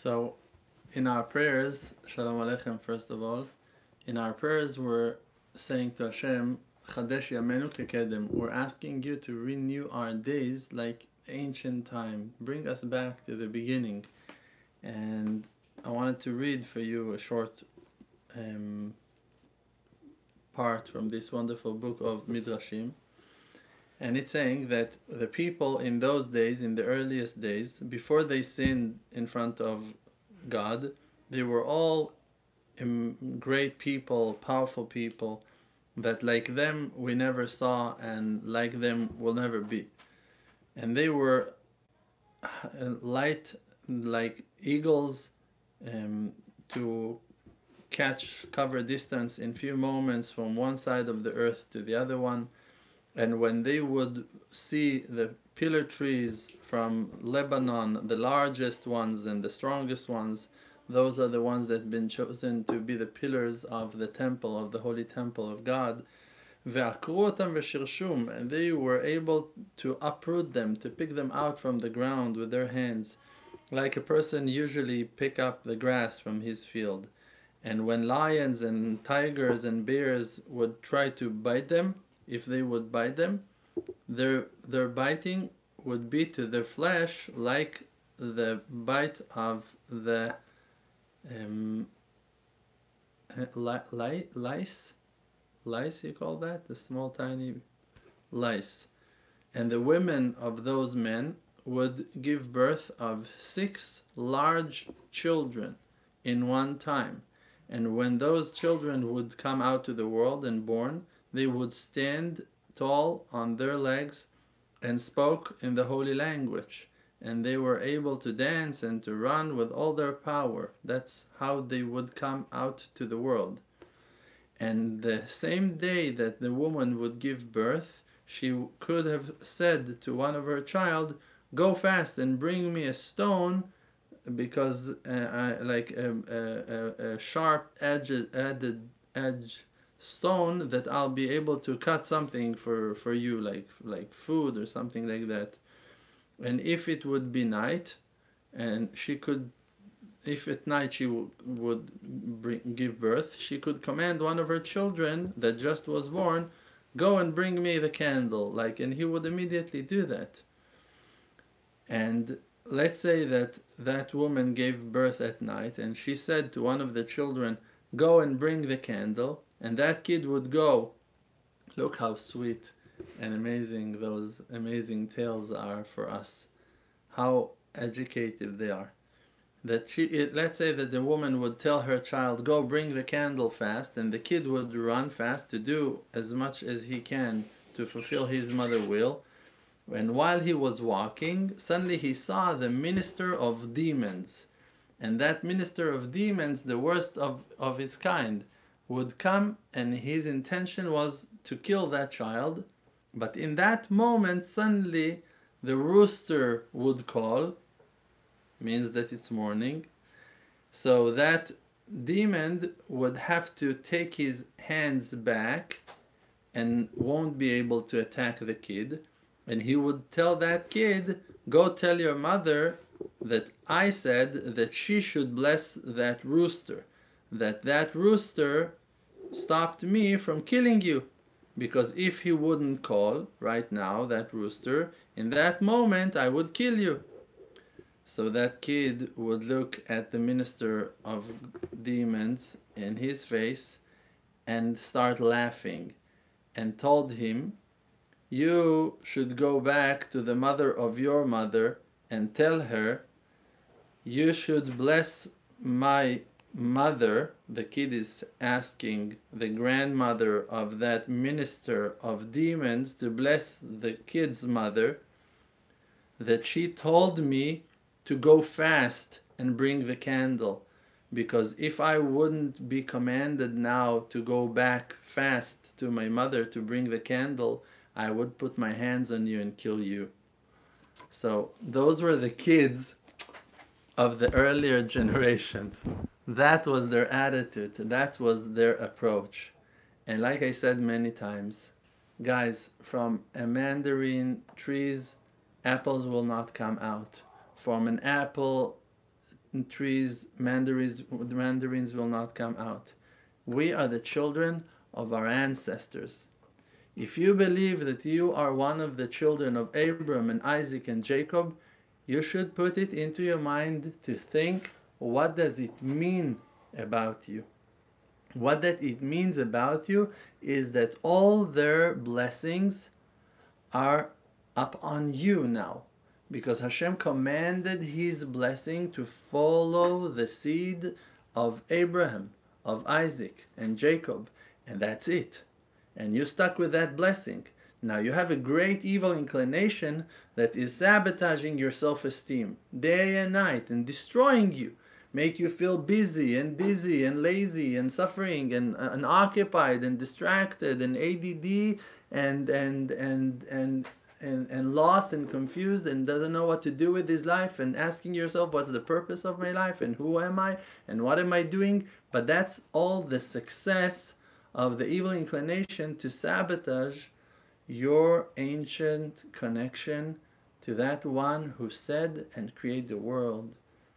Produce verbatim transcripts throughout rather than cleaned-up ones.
So, in our prayers, Shalom Aleichem, first of all, in our prayers, we're saying to Hashem, Chadesh Yamenu Kekedem. We're asking you to renew our days like ancient time. Bring us back to the beginning. And I wanted to read for you a short um, part from this wonderful book of Midrashim. And it's saying that the people in those days, in the earliest days, before they sinned in front of God, they were all um, great people, powerful people, that like them we never saw and like them will never be. And they were light like eagles um, to catch cover distance in few moments from one side of the earth to the other one. And when they would see the pillar trees from Lebanon, the largest ones and the strongest ones, those are the ones that have been chosen to be the pillars of the temple, of the holy temple of God. And they were able to uproot them, to pick them out from the ground with their hands, like a person usually pick up the grass from his field. And when lions and tigers and bears would try to bite them, if they would bite them, their their biting would be to their flesh like the bite of the um, li li lice, lice you call that? The small tiny lice. And the women of those men would give birth of six large children in one time. And when those children would come out to the world and born, they would stand tall on their legs and spoke in the holy language. And they were able to dance and to run with all their power. That's how they would come out to the world. And the same day that the woman would give birth, she could have said to one of her child, "Go fast and bring me a stone, because uh, I, like a, a, a, a sharp edged, added edge stone that I'll be able to cut something for, for you, like like food or something like that." And if it would be night, and she could, if at night she would bring, give birth, she could command one of her children that just was born, "Go and bring me the candle," like, and he would immediately do that. And let's say that that woman gave birth at night, and she said to one of the children, "Go and bring the candle," and that kid would go. Look how sweet and amazing those amazing tales are for us, how educative they are. That she, it, let's say that the woman would tell her child, "Go bring the candle fast," and the kid would run fast to do as much as he can to fulfill his mother's will. And while he was walking, suddenly he saw the minister of demons. And that minister of demons, the worst of, of his kind, would come, and his intention was to kill that child. But in that moment, suddenly the rooster would call, means that it's morning. So that demon would have to take his hands back and won't be able to attack the kid. And he would tell that kid, "Go tell your mother that I said that she should bless that rooster, that that rooster stopped me from killing you. Because if he wouldn't call right now, that rooster, in that moment I would kill you." So that kid would look at the minister of demons in his face and start laughing, and told him, "You should go back to the mother of your mother and tell her, you should bless my mother." The kid is asking the grandmother of that minister of demons to bless the kid's mother, "that she told me to go fast and bring the candle, because if I wouldn't be commanded now to go back fast to my mother to bring the candle, I would put my hands on you and kill you." So those were the kids of the earlier generations. That was their attitude. That was their approach. And like I said many times, guys, from a mandarin trees, apples will not come out. From an apple trees, mandarins, mandarins will not come out. We are the children of our ancestors. If you believe that you are one of the children of Abraham and Isaac and Jacob, you should put it into your mind to think, what does it mean about you? What that it means about you is that all their blessings are up on you now, because Hashem commanded His blessing to follow the seed of Abraham, of Isaac and Jacob, and that's it. And you stuck with that blessing. Now you have a great evil inclination that is sabotaging your self-esteem day and night and destroying you, make you feel busy and dizzy and lazy and suffering and unoccupied and distracted and A D D and and and and and and lost and confused and doesn't know what to do with his life, and asking yourself, what's the purpose of my life and who am I and what am I doing? But that's all the success of the evil inclination to sabotage your ancient connection to that one who said and created the world.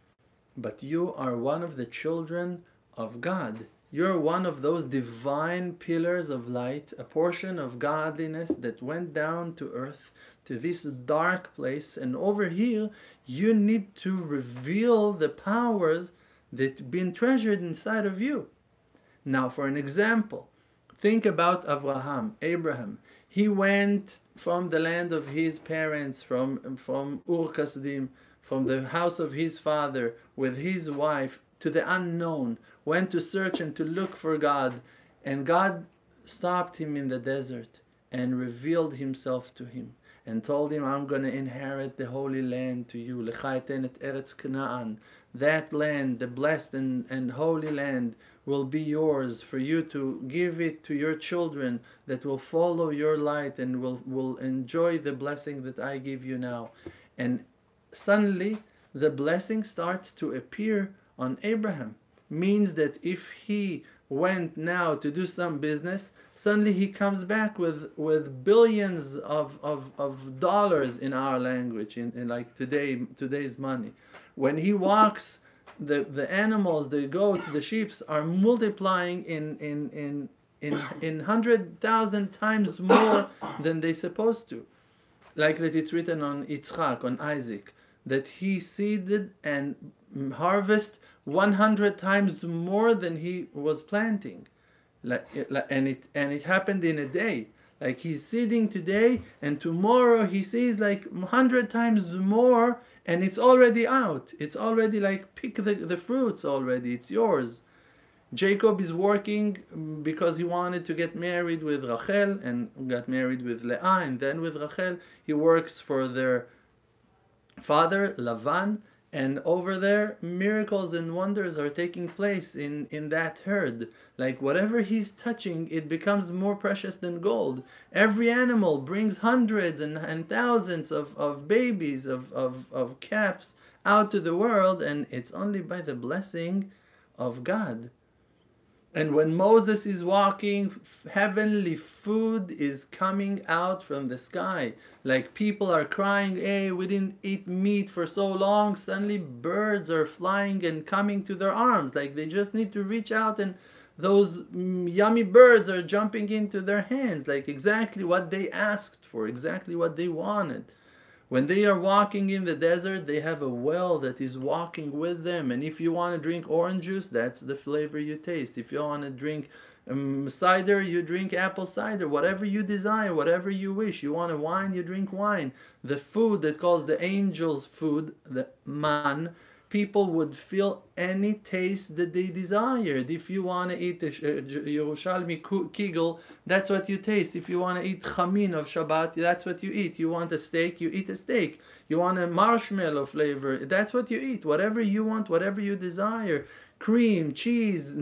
But you are one of the children of God. You're one of those divine pillars of light, a portion of godliness that went down to earth, to this dark place. And over here, you need to reveal the powers that been treasured inside of you. Now, for an example, think about Abraham. Abraham. He went from the land of his parents, from, from Ur Kasdim, from the house of his father, with his wife, to the unknown, went to search and to look for God. And God stopped him in the desert and revealed Himself to him and told him, I'm going to inherit the Holy Land to you. Lecha etenet eretz Canaan. That land, the blessed and, and holy land, will be yours for you to give it to your children that will follow your light and will, will enjoy the blessing that I give you now. And suddenly the blessing starts to appear on Abraham. Means that if he went now to do some business, suddenly he comes back with with billions of, of, of dollars in our language, in, in like today today's money. When he walks, the, the animals, the goats, the sheep are multiplying in in in in in hundred thousand times more than they supposed to. Like that it's written on Yitzchak, on Isaac, that he seeded and harvest one hundred times more than he was planting. Like, and it and it happened in a day. Like he's seeding today, and tomorrow he sees like one hundred times more, and it's already out. It's already like, pick the, the fruits already. It's yours. Jacob is working because he wanted to get married with Rachel, and got married with Leah, and then with Rachel. He works for their father, Lavan, and over there, miracles and wonders are taking place in, in that herd. Like whatever he's touching, it becomes more precious than gold. Every animal brings hundreds and, and thousands of, of babies, of, of, of calves out to the world, and it's only by the blessing of God. And when Moses is walking, heavenly food is coming out from the sky. Like people are crying, hey, we didn't eat meat for so long. Suddenly birds are flying and coming to their arms. Like they just need to reach out, and those mm, yummy birds are jumping into their hands. Like exactly what they asked for, exactly what they wanted. When they are walking in the desert, they have a well that is walking with them. And if you want to drink orange juice, that's the flavor you taste. If you want to drink um, cider, you drink apple cider. Whatever you desire, whatever you wish. You want a wine, you drink wine. The food that calls the angels' food, the man, people would feel any taste that they desired. If you want to eat a Yerushalmi kigel, that's what you taste. If you want to eat chamin of Shabbat, that's what you eat. You want a steak, you eat a steak. You want a marshmallow flavor, that's what you eat. Whatever you want, whatever you desire. Cream, cheese,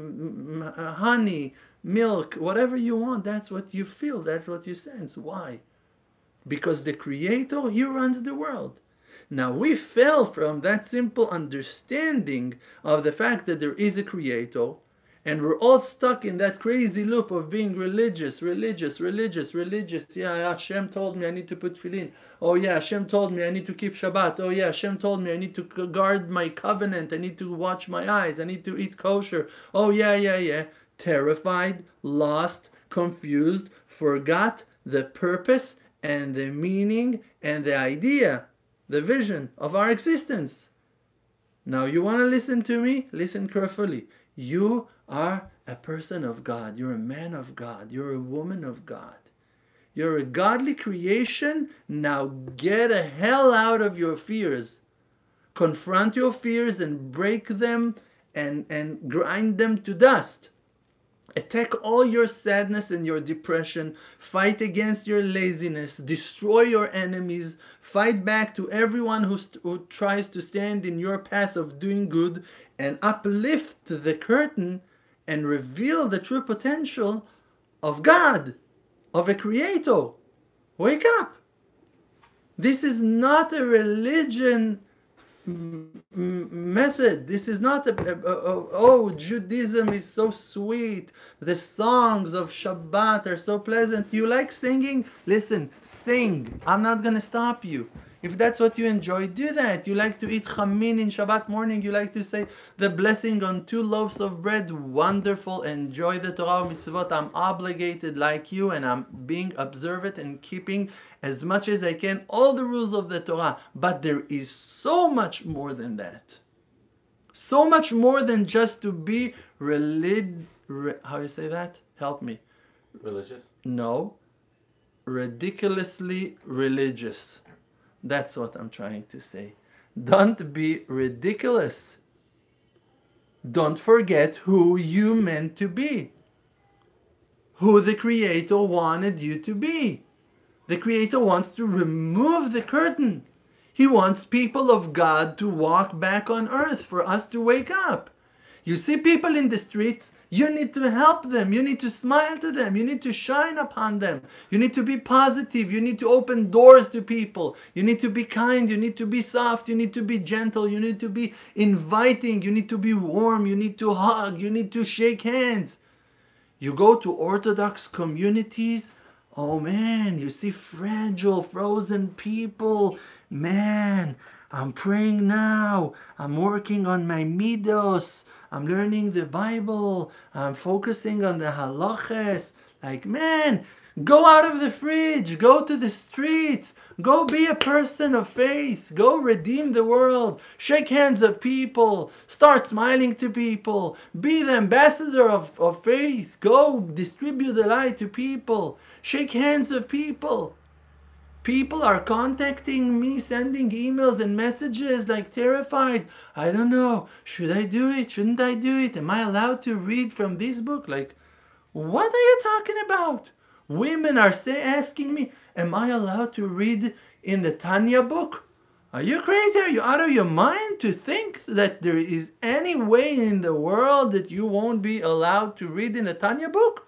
mm, honey, milk, whatever you want, that's what you feel, that's what you sense. Why? Because the Creator, He runs the world. Now we fell from that simple understanding of the fact that there is a Creator, And we're all stuck in that crazy loop of being religious, religious, religious, religious. Yeah, Hashem told me I need to put tefillin. Oh yeah, Hashem told me I need to keep Shabbat. Oh yeah, Hashem told me I need to guard my covenant. I need to watch my eyes. I need to eat kosher. Oh yeah, yeah, yeah. Terrified, lost, confused, forgot the purpose and the meaning and the idea, the vision of our existence. Now you want to listen to me? Listen carefully. You are a person of God. You're a man of God. You're a woman of God. You're a godly creation. Now get the hell out of your fears. Confront your fears and break them and, and grind them to dust. Attack all your sadness and your depression. Fight against your laziness. Destroy your enemies. Fight back to everyone who, who tries to stand in your path of doing good, and uplift the curtain and reveal the true potential of God, of a creator. Wake up. This is not a religion method. This is not a, a, a, oh, Judaism is so sweet. The songs of Shabbat are so pleasant. You like singing? Listen, sing. I'm not going to stop you. If that's what you enjoy, do that. You like to eat chamin in Shabbat morning. You like to say the blessing on two loaves of bread. Wonderful. Enjoy the Torah mitzvot. I'm obligated like you, and I'm being observant and keeping as much as I can all the rules of the Torah. But there is so much more than that. So much more than just to be relig... Re, how you say that? Help me. Religious? No. Ridiculously religious. That's what I'm trying to say. Don't be ridiculous. Don't forget who you meant to be. Who the Creator wanted you to be. The Creator wants to remove the curtain. He wants people of God to walk back on earth, for us to wake up. You see people in the streets, you need to help them. You need to smile to them. You need to shine upon them. You need to be positive. You need to open doors to people. You need to be kind. You need to be soft. You need to be gentle. You need to be inviting. You need to be warm. You need to hug. You need to shake hands. You go to Orthodox communities, oh man, you see fragile, frozen people. Man, I'm praying now. I'm working on my midos. I'm learning the Bible. I'm focusing on the halachas. Like, man, go out of the fridge. Go to the streets. Go be a person of faith. Go redeem the world. Shake hands of people. Start smiling to people. Be the ambassador of, of faith. Go distribute the light to people. Shake hands of people. People are contacting me, sending emails and messages like terrified. I don't know. Should I do it? Shouldn't I do it? Am I allowed to read from this book? Like, what are you talking about? Women are say, asking me, am I allowed to read in the Tanya book? Are you crazy? Are you out of your mind to think that there is any way in the world that you won't be allowed to read in the Tanya book?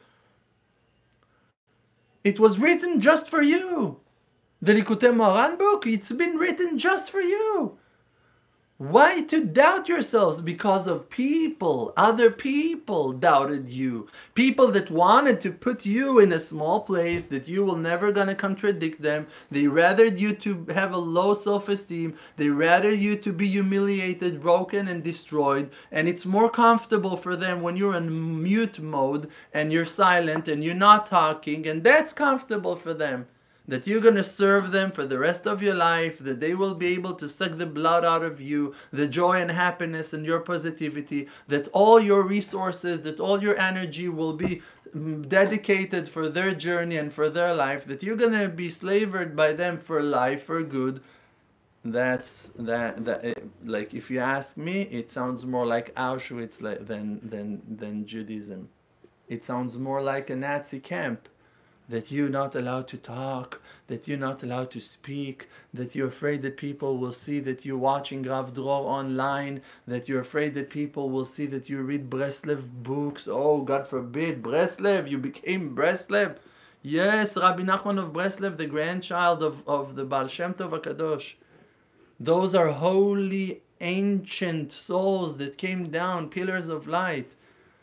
It was written just for you. The Likutei Moharan book, it's been written just for you. Why to doubt yourselves? Because of people. Other people doubted you. People that wanted to put you in a small place that you will never gonna contradict them. They rather you to have a low self-esteem. They rather you to be humiliated, broken, and destroyed. And it's more comfortable for them when you're in mute mode and you're silent and you're not talking. And that's comfortable for them. That you're going to serve them for the rest of your life, that they will be able to suck the blood out of you, the joy and happiness and your positivity, that all your resources, that all your energy will be dedicated for their journey and for their life, that you're going to be slavered by them for life, for good. That's that, that like, if you ask me, it sounds more like Auschwitz than, than, than Judaism. It sounds more like a Nazi camp. That you're not allowed to talk, that you're not allowed to speak, that you're afraid that people will see that you're watching Rav Dror online, that you're afraid that people will see that you read Breslev books. Oh, God forbid, Breslev, you became Breslev. Yes, Rabbi Nachman of Breslev, the grandchild of, of the Baal Shem Tov HaKadosh. Those are holy, ancient souls that came down, pillars of light.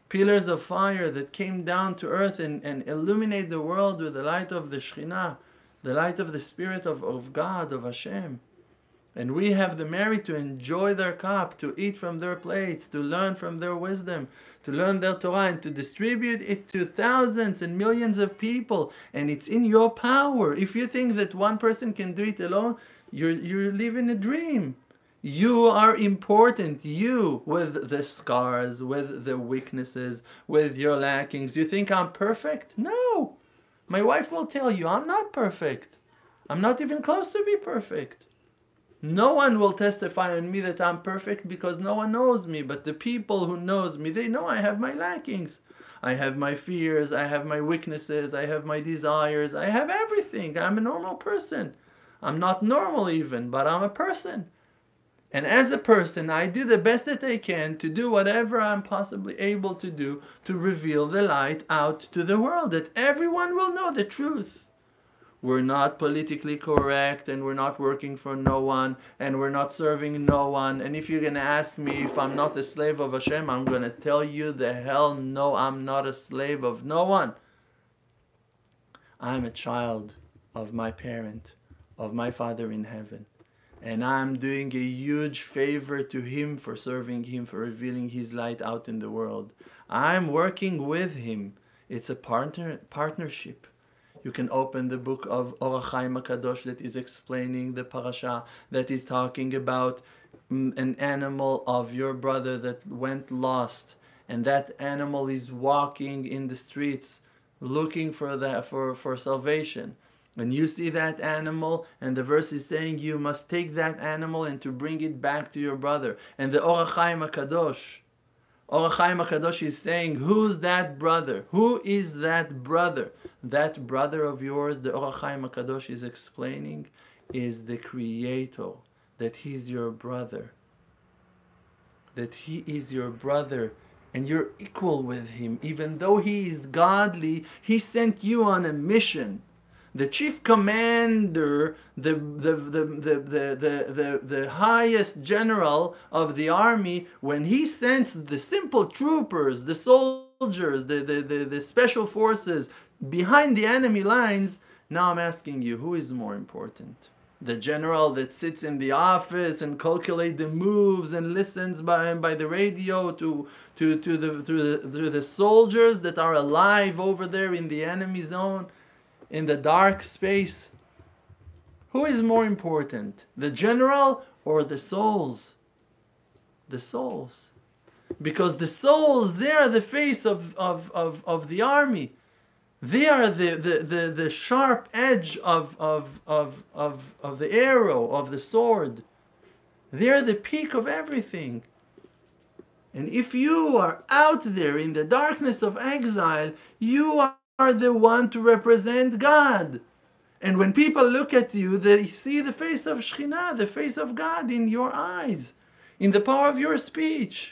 pillars of fire that came down to earth and, and illuminate the world with the light of the Shekhinah, the light of the Spirit of, of God, of Hashem. And we have the merit to enjoy their cup, to eat from their plates, to learn from their wisdom, to learn their Torah, and to distribute it to thousands and millions of people. And it's in your power. If you think that one person can do it alone, you're, you live in a dream. You are important. You, with the scars, with the weaknesses, with your lackings. You think I'm perfect? No. My wife will tell you I'm not perfect. I'm not even close to be perfect. No one will testify on me that I'm perfect because no one knows me. But the people who knows me, they know I have my lackings. I have my fears. I have my weaknesses. I have my desires. I have everything. I'm a normal person. I'm not normal even, but I'm a person. And as a person, I do the best that I can to do whatever I'm possibly able to do to reveal the light out to the world, that everyone will know the truth. We're not politically correct, and we're not working for no one, and we're not serving no one. And if you're going to ask me if I'm not a slave of Hashem, I'm going to tell you the hell no, I'm not a slave of no one. I'm a child of my parent, of my Father in heaven. And I'm doing a huge favor to Him for serving Him, for revealing His light out in the world. I'm working with Him. It's a partner partnership. You can open the book of Or HaChaim HaKadosh that is explaining the parasha, that is talking about an animal of your brother that went lost. And that animal is walking in the streets looking for, the, for, for salvation. When you see that animal, and the verse is saying you must take that animal and to bring it back to your brother. And the Or HaChaim HaKadosh, Or HaChaim HaKadosh is saying, who's that brother? Who is that brother? That brother of yours, the Or HaChaim HaKadosh is explaining, is the Creator. That He's your brother. That He is your brother. And you're equal with Him. Even though He is godly, He sent you on a mission. The chief commander, the, the, the, the, the, the, the, the highest general of the army, when he sends the simple troopers, the soldiers, the, the, the, the special forces behind the enemy lines, now I'm asking you, who is more important? The general that sits in the office and calculates the moves and listens by, by the radio to, to, to, the, to, the, to the soldiers that are alive over there in the enemy zone? In the dark space, who is more important, the general or the souls? The souls. Because the souls, they are the face of, of, of, of the army. They are the, the, the, the sharp edge of, of, of, of, of the arrow, of the sword. They are the peak of everything. And if you are out there in the darkness of exile, you are are the one to represent God. And when people look at you, they see the face of Shekhinah, the face of God in your eyes, in the power of your speech.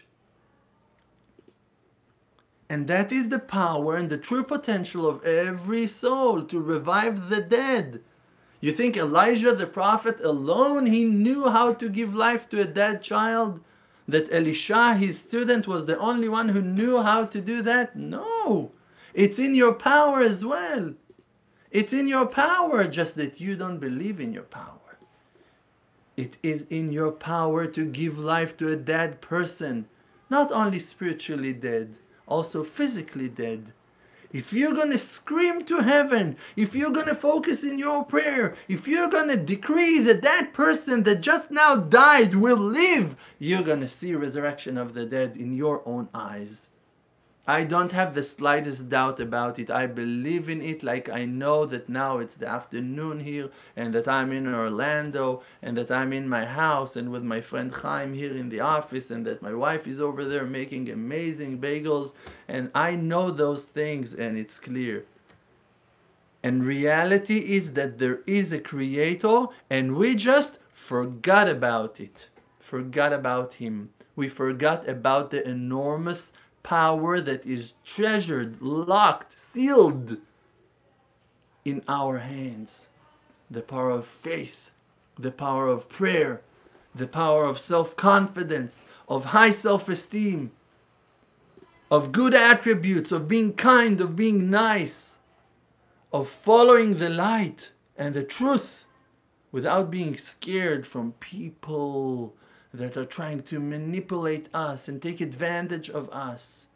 And that is the power and the true potential of every soul to revive the dead. You think Elijah the prophet alone, he knew how to give life to a dead child? That Elisha, his student, was the only one who knew how to do that? No. It's in your power as well. It's in your power, just that you don't believe in your power. It is in your power to give life to a dead person. Not only spiritually dead, also physically dead. If you're going to scream to heaven, if you're going to focus in your prayer, if you're going to decree that that person that just now died will live, you're going to see resurrection of the dead in your own eyes. I don't have the slightest doubt about it. I believe in it, like I know that now it's the afternoon here, and that I'm in Orlando, and that I'm in my house and with my friend Chaim here in the office, and that my wife is over there making amazing bagels, and I know those things, and it's clear. And reality is that there is a Creator, and we just forgot about it. Forgot about Him. We forgot about the enormous power that is treasured, locked, sealed in our hands. The power of faith, the power of prayer, the power of self-confidence, of high self-esteem. of good attributes, of being kind, of being nice, of following the light and the truth without being scared from people that are trying to manipulate us and take advantage of us.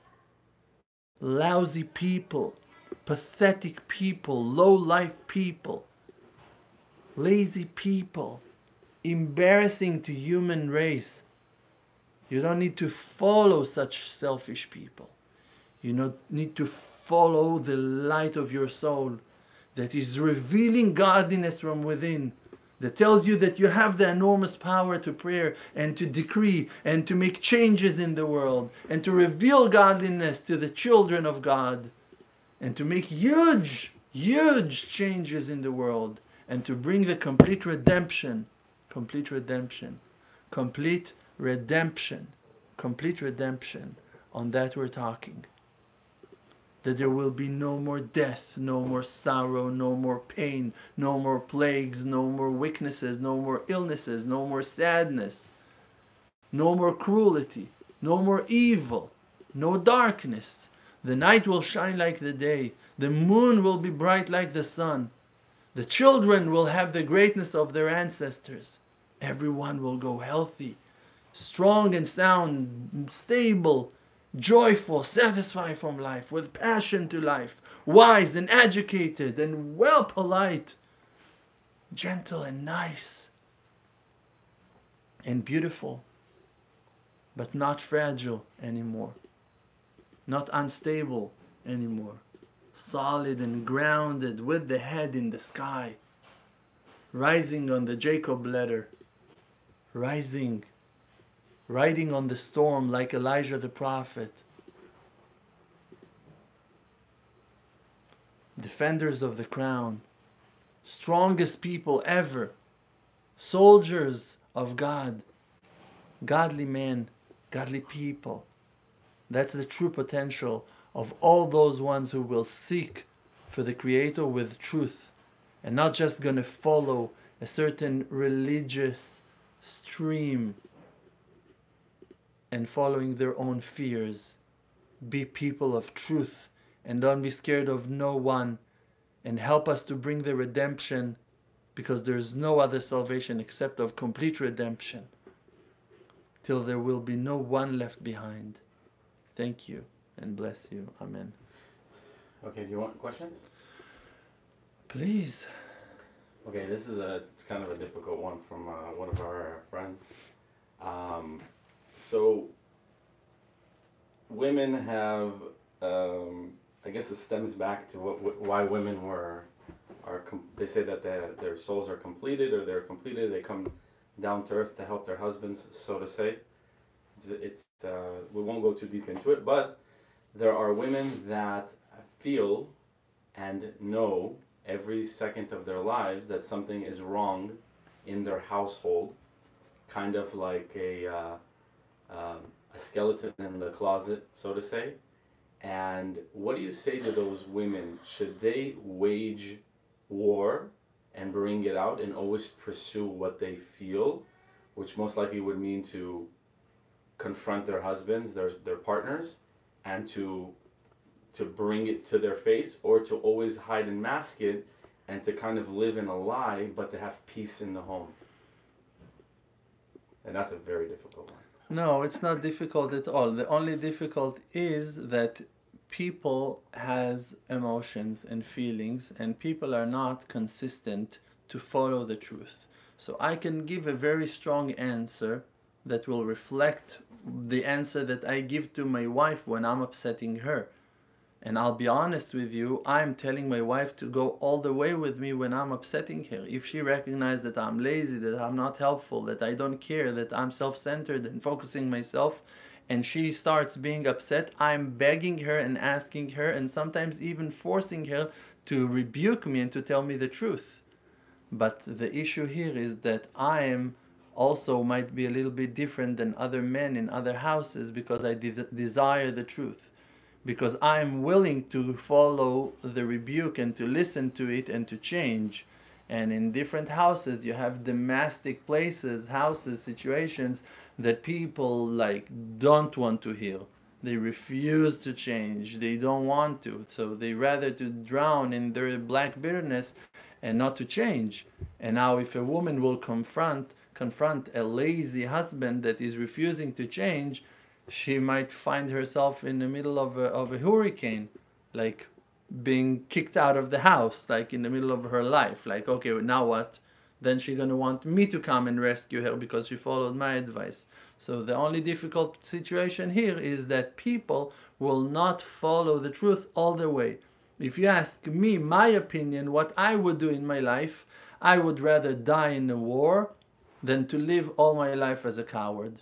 Lousy people, pathetic people, low-life people, lazy people, embarrassing to human race. You don't need to follow such selfish people. You don't need to follow the light of your soul that is revealing godliness from within, that tells you that you have the enormous power to pray and to decree and to make changes in the world and to reveal godliness to the children of God and to make huge, huge changes in the world and to bring the complete redemption, complete redemption, complete redemption, complete redemption. On that we're talking. That there will be no more death, no more sorrow, no more pain, no more plagues, no more weaknesses, no more illnesses, no more sadness, no more cruelty, no more evil, no darkness. The night will shine like the day. The moon will be bright like the sun. The children will have the greatness of their ancestors. Everyone will go healthy, strong and sound, stable, joyful, satisfied from life, with passion to life, wise and educated and well polite, gentle and nice and beautiful, but not fragile anymore, not unstable anymore, solid and grounded with the head in the sky, rising on the Jacob ladder, rising riding on the storm like Elijah the prophet. Defenders of the crown, strongest people ever, soldiers of God, godly men, godly people. That's the true potential of all those ones who will seek for the Creator with truth and not just going to follow a certain religious stream and following their own fears. Be people of truth and don't be scared of no one, and help us to bring the redemption, because there is no other salvation except of complete redemption, till there will be no one left behind. Thank you and bless you. Amen. Okay, do you want questions? Please. Okay, this is a kind of a difficult one from uh, one of our friends. Um, So, women have, um, I guess it stems back to what, what why women were, are com- they say that their, their souls are completed, or they're completed, they come down to earth to help their husbands, so to say. It's, it's uh, we won't go too deep into it, but there are women that feel and know every second of their lives that something is wrong in their household, kind of like a... Uh, Um, a skeleton in the closet, so to say. And what do you say to those women? Should they wage war and bring it out and always pursue what they feel, which most likely would mean to confront their husbands, their their partners, and to to bring it to their face, or to always hide and mask it and to kind of live in a lie, but to have peace in the home? And that's a very difficult one. No, it's not difficult at all. The only difficult is that people has emotions and feelings, and people are not consistent to follow the truth. So I can give a very strong answer that will reflect the answer that I give to my wife when I'm upsetting her. And I'll be honest with you, I'm telling my wife to go all the way with me when I'm upsetting her. If she recognizes that I'm lazy, that I'm not helpful, that I don't care, that I'm self-centered and focusing myself, and she starts being upset, I'm begging her and asking her and sometimes even forcing her to rebuke me and to tell me the truth. But the issue here is that I am also might be a little bit different than other men in other houses, because I de- desire the truth. Because I'm willing to follow the rebuke and to listen to it and to change. And in different houses, you have domestic places, houses, situations that people like don't want to hear. They refuse to change. They don't want to. So they rather to drown in their black bitterness and not to change. And now if a woman will confront confront a lazy husband that is refusing to change, she might find herself in the middle of a, of a hurricane, like being kicked out of the house, like in the middle of her life. Like, okay, now what? Then she's gonna want me to come and rescue her because she followed my advice. So the only difficult situation here is that people will not follow the truth all the way. If you ask me my opinion, what I would do in my life, I would rather die in a war than to live all my life as a coward.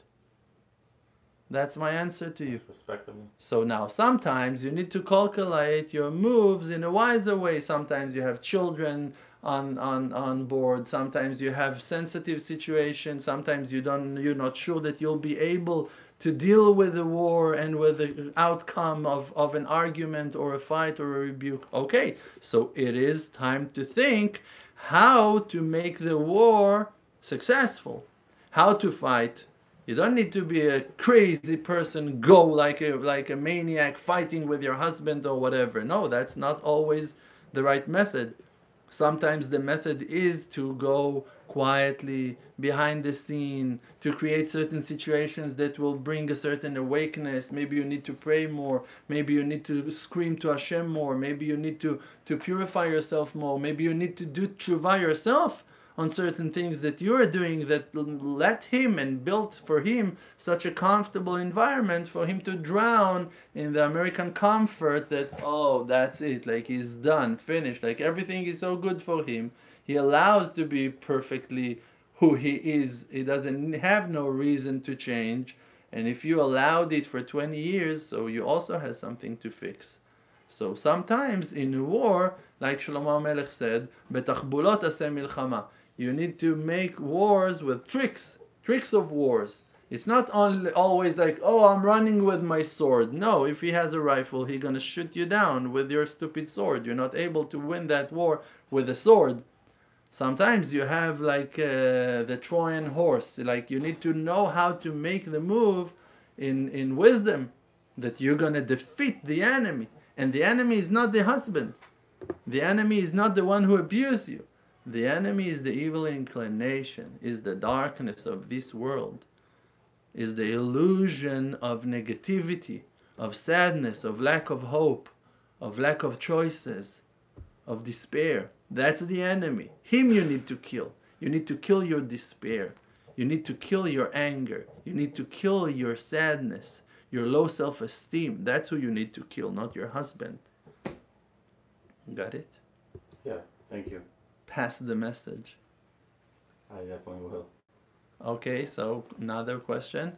That's my answer to you. Respectable. So now sometimes you need to calculate your moves in a wiser way. Sometimes you have children on on on board. Sometimes you have sensitive situations. Sometimes you don't you're not sure that you'll be able to deal with the war and with the outcome of, of an argument or a fight or a rebuke. Okay, so it is time to think how to make the war successful. How to fight. You don't need to be a crazy person, go like a like a maniac fighting with your husband or whatever. No, that's not always the right method. Sometimes the method is to go quietly behind the scene, to create certain situations that will bring a certain awakeness. Maybe you need to pray more. Maybe you need to scream to Hashem more. Maybe you need to, to purify yourself more. Maybe you need to do tshuva yourself on certain things that you are doing that let him and built for him such a comfortable environment for him to drown in the American comfort that, oh, that's it, like he's done, finished, like everything is so good for him. He allows to be perfectly who he is. He doesn't have no reason to change. And if you allowed it for twenty years, so you also have something to fix. So sometimes in a war, like Shlomo HaMelech said, "Betachbulot aseh milchama." You need to make wars with tricks, tricks of wars. It's not only always like, oh, I'm running with my sword. No, if he has a rifle, he's gonna shoot you down with your stupid sword. You're not able to win that war with a sword. Sometimes you have like uh, the Trojan horse. Like you need to know how to make the move in, in wisdom that you're gonna defeat the enemy. And the enemy is not the husband. The enemy is not the one who abused you. The enemy is the evil inclination, is the darkness of this world, is the illusion of negativity, of sadness, of lack of hope, of lack of choices, of despair. That's the enemy. Him you need to kill. You need to kill your despair. You need to kill your anger. You need to kill your sadness, your low self-esteem. That's who you need to kill, not your husband. Got it? Yeah, thank you. Pass the message. I definitely will. Okay, so another question.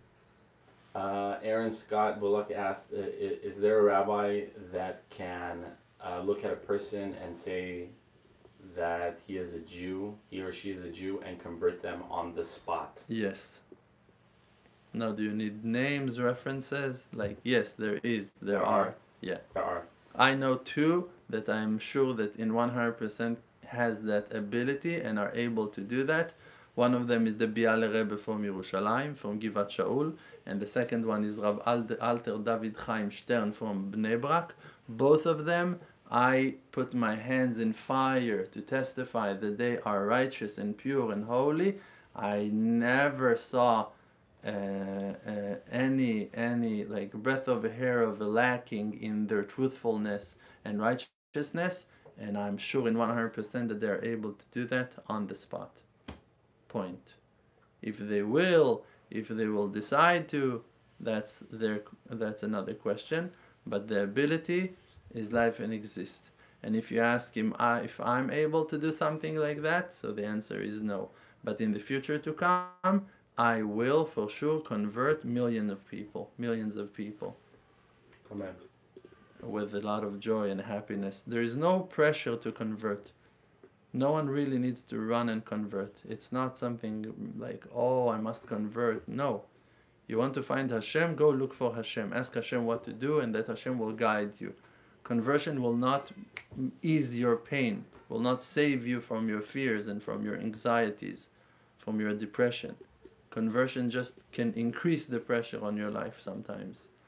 Uh, Aaron Scott Bullock asked, uh, i- is there a rabbi that can uh, look at a person and say that he is a Jew, he or she is a Jew, and convert them on the spot? Yes. Now, do you need names, references? Like, yes, there is. There are. Yeah. There are. I know two that I'm sure that in one hundred percent has that ability and are able to do that. One of them is the Biale Rebbe from Yerushalayim, from Givat Shaul, and the second one is Rav Alter David Chaim Stern from Bnei Brak. Both of them, I put my hands in fire to testify that they are righteous and pure and holy. I never saw uh, uh, any any like breath of a hair of a lacking in their truthfulness and righteousness. And I'm sure in one hundred percent that they're able to do that on the spot. Point. If they will, if they will decide to, that's their that's another question. But the ability is life and exist. And if you ask him uh, if I'm able to do something like that, so the answer is no. But in the future to come, I will for sure convert millions of people, millions of people. Amen. With a lot of joy and happiness. There is no pressure to convert. No one really needs to run and convert. It's not something like, oh, I must convert. No. You want to find Hashem, go look for Hashem. Ask Hashem what to do and that Hashem will guide you. Conversion will not ease your pain, will not save you from your fears and from your anxieties, from your depression. Conversion just can increase the pressure on your life sometimes.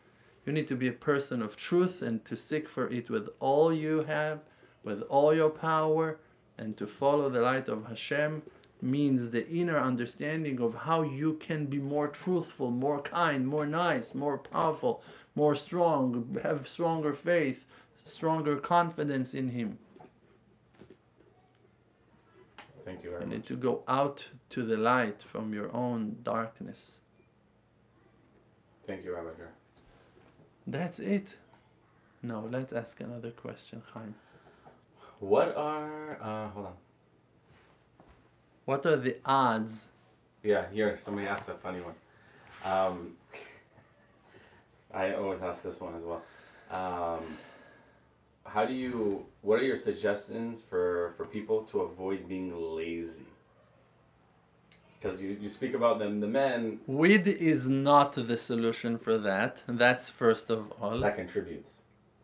You need to be a person of truth and to seek for it with all you have, with all your power, and to follow the light of Hashem means the inner understanding of how you can be more truthful, more kind, more nice, more powerful, more strong, have stronger faith, stronger confidence in Him. Thank you very You much. need to go out to the light from your own darkness. Thank you, Rabbi Ger. That's it. No, let's ask another question, Chaim. What are, uh, hold on. What are the odds? Yeah, here, somebody asked a funny one. Um, I always ask this one as well. Um, how do you, what are your suggestions for, for people to avoid being lazy? Because you, you speak about them, the men. Weed is not the solution for that. That's first of all. That contributes.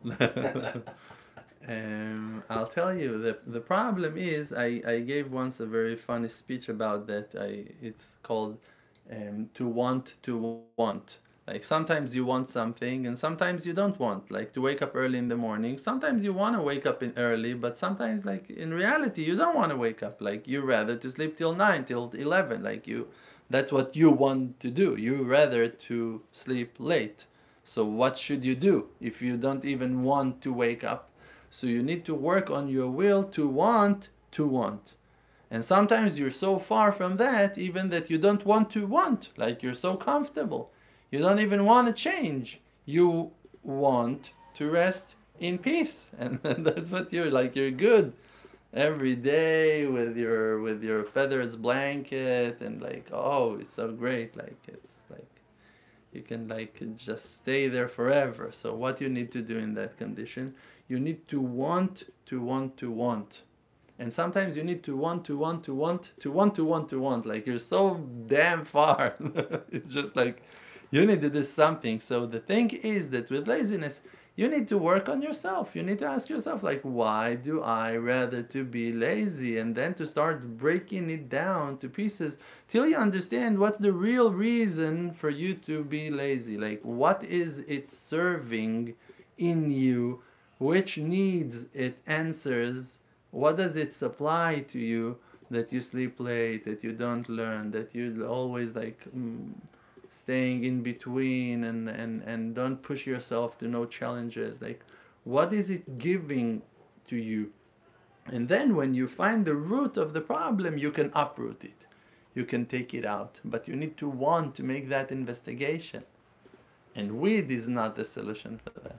um, I'll tell you, the, the problem is, I, I gave once a very funny speech about that. I, it's called um, to want to want. Like sometimes you want something and sometimes you don't want, like to wake up early in the morning. Sometimes you want to wake up in early, but sometimes like in reality you don't want to wake up. Like you rather to sleep till nine, till eleven. Like you, that's what you want to do. You rather to sleep late. So what should you do if you don't even want to wake up? So you need to work on your will to want to want. And sometimes you're so far from that even that you don't want to want. Like you're so comfortable. You don't even want to change. You want to rest in peace. And that's what you're like. You're good every day with your with your feathers blanket and like, oh, it's so great. Like it's like you can like just stay there forever. So what you need to do in that condition, you need to want to want to want. And sometimes you need to want to want to want to want to want to want. Like you're so damn far. It's just like you need to do something. So the thing is that with laziness, you need to work on yourself. You need to ask yourself, like, why do I rather to be lazy? And then to start breaking it down to pieces till you understand what's the real reason for you to be lazy. Like, what is it serving in you? Which needs it answers? What does it supply to you that you sleep late, that you don't learn, that you always like... Mm, staying in between and, and, and don't push yourself to no challenges. Like, what is it giving to you? And then when you find the root of the problem, you can uproot it. You can take it out. But you need to want to make that investigation. And weed is not the solution for that.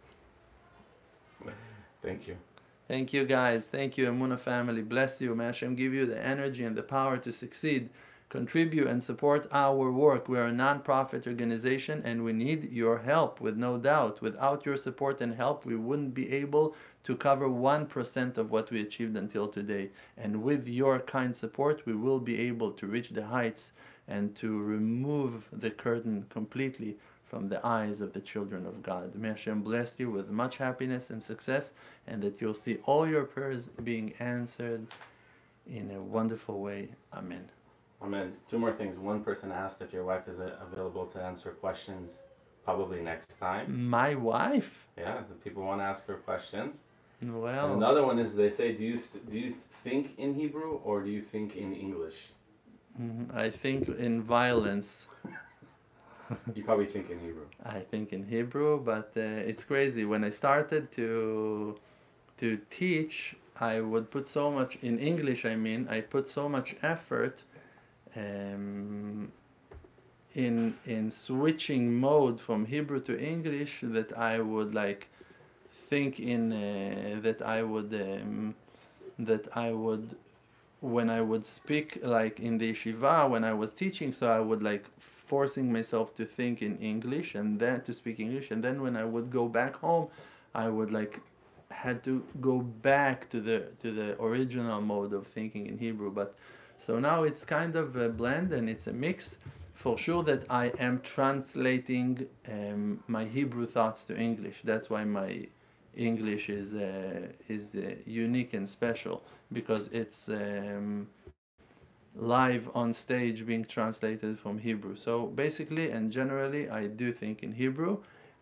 Thank you. Thank you, guys. Thank you, Emunah family. Bless you. May Hashem give you the energy and the power to succeed. Contribute and support our work. We are a non-profit organization and we need your help, with no doubt. Without your support and help, we wouldn't be able to cover one percent of what we achieved until today. And with your kind support, we will be able to reach the heights and to remove the curtain completely from the eyes of the children of God. May Hashem bless you with much happiness and success, and that you'll see all your prayers being answered in a wonderful way. Amen. Amen. Two more things. One person asked if your wife is available to answer questions probably next time. My wife? Yeah, so people want to ask her questions. Well... And another one is, they say, do you do you think in Hebrew or do you think in English? I think in violence. You probably think in Hebrew. I think in Hebrew, but uh, it's crazy. When I started to to teach, I would put so much, in English I mean, I put so much effort um, in in switching mode from Hebrew to English that I would like think in, uh, that I would, um, that I would, when I would speak like in the yeshiva, when I was teaching, so I would like forcing myself to think in English and then to speak English, and then when I would go back home, I would like had to go back to the to the original mode of thinking in Hebrew. But so now it's kind of a blend and it's a mix. For sure that I am translating um, my Hebrew thoughts to English. That's why my English is uh, is uh, unique and special, because it's um, live on stage being translated from Hebrew. So basically and generally I do think in Hebrew,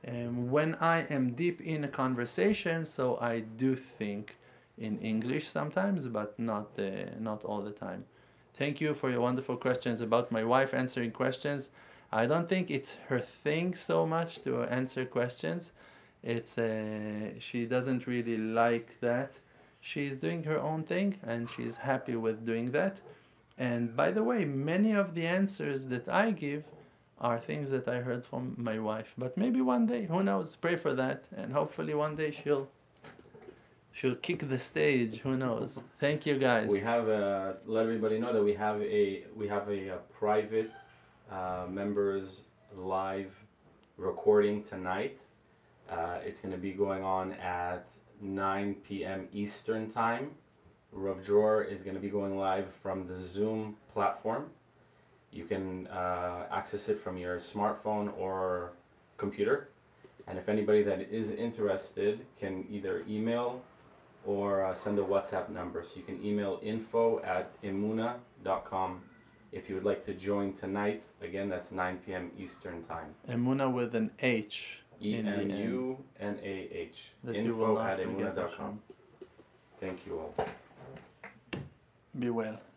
um, when I am deep in a conversation, so I do think in English sometimes, but not uh, not all the time. Thank you for your wonderful questions about my wife answering questions. I don't think it's her thing so much to answer questions. It's uh, she doesn't really like that. She's doing her own thing and she's happy with doing that. And by the way, many of the answers that I give are things that I heard from my wife. But maybe one day, who knows? Pray for that, and hopefully one day she'll she'll kick the stage. Who knows? Thank you, guys. We have a, let everybody know that we have a we have a, a private uh, members live recording tonight. Uh, it's going to be going on at nine p m Eastern time. Rav Dror is going to be going live from the Zoom platform. You can uh, access it from your smartphone or computer. And if anybody that is interested can either email or uh, send a WhatsApp number. So you can email info at emuna dot com if you would like to join tonight. Again, that's nine p m Eastern time. Emuna with an H. E M U N A H. Info at emuna dot com. Thank you all. Be well.